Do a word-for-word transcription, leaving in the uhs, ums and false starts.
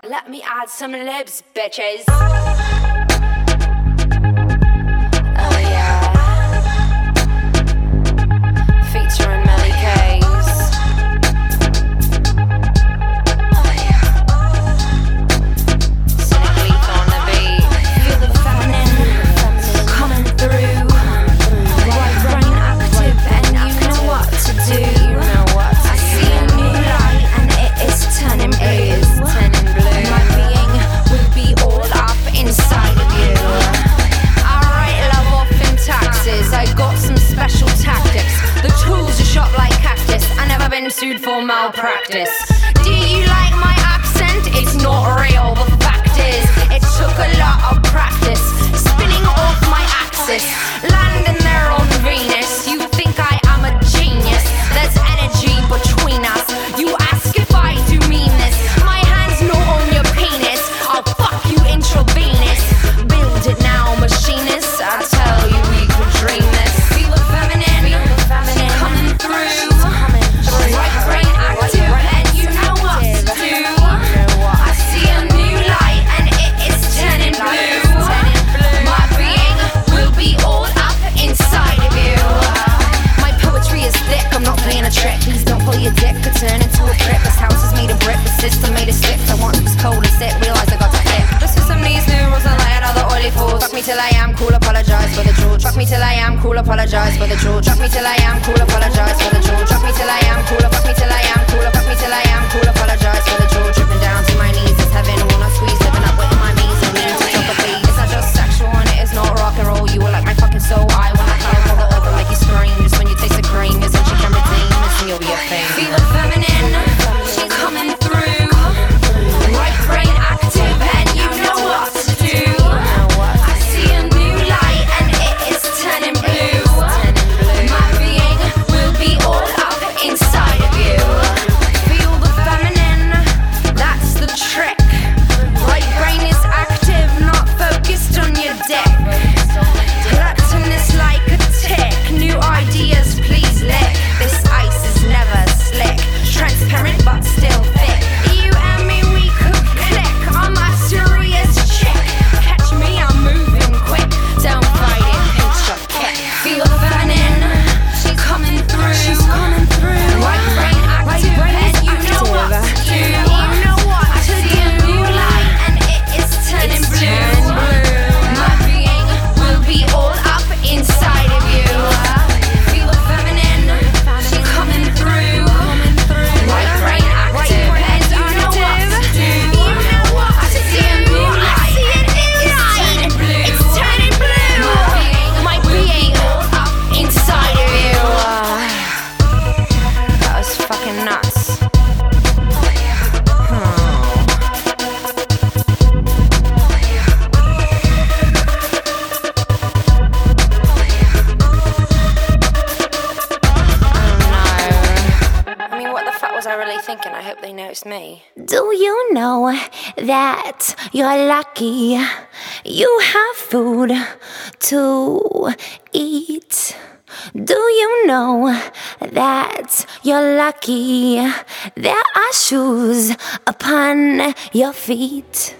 let me add some libs, bitches. Oh yeah. Featuring Melly K's. Oh yeah. Sonic Leaf on the beat. Feel the feminine coming through. Right brain active and you know what to do. You know what to I do. See a new light and it is turning blue. It is turning blue. My being will be all up inside of you. Alright, love off in taxes. I got some special tactics. The tools are shot like cactus. I never been sued for malpractice. Do you like my accent? It's not real. The fact is, it took a lot of practice. Spinning off my axis, landing there on Venus. You think I am a genius? There's energy between us. You ask if I do mean this. My hand's not on your penis. I'll fuck you intravenous. Build it now, machinist. I tell you we could dream this. Feel the feminine, feel the feminine coming through. Right brain active, and you know what to do. I see a new light, and it is turning blue. My being will be all up inside of you. My poetry is thick, I'm not playing a trick. Please don't pull your dick, could turn into a prick. This house is made of brick, the system made of sticks. I want this cold and sick, realize I got to click. The system needs new rules and like another oily fools. Fuck me till I am cool, apologize for the truth. Fuck me till I am cool, apologize for the truth. Fuck me till I am cool, apologize for the truth. Fuck me till I am cool, fuck me till I am cool, fuck me till I am cool, apologize for the truth. Dripping down to my knees, it's heaven, will not squeeze. Living up with my knees, and need to drop a beat. It's not just sexual and it is not rock and roll. You are like my fucking soul. I wanna come all over, make you scream. Just when you taste the cream, isn't she can redeem? Listen, you'll be a thing. Feel the feminine, she's coming through. Right brain active, and you know what to do. I see a new light, and it is turning blue. My being will be all up inside of you. Feel the feminine, that's the trick. Right brain is active, not focused on your dick. Gluttonous like a tick. New ideas, please lick. This ice is never slick. Transparent but still thick. You and me, we could click. I'm a serious chick. Catch me, I'm moving quick. Don't fight it, pinch your kick. Feel the feminine, she's coming through. She's coming through. Right brain active, and you know what to do. You know what to do. A new light, and it is turning blue. My being will be all up inside of you. Feel the feminine, she's coming through. Right brain active, and you know what to do. You know what to do. A new light, and it is turning blue. It's turning blue. My being all up inside of you. That was fucking nuts. I mean, what the fuck was I really thinking? I hope they noticed me. Do you know that you're lucky you have food to eat? Do you know that you're lucky there are shoes upon your feet?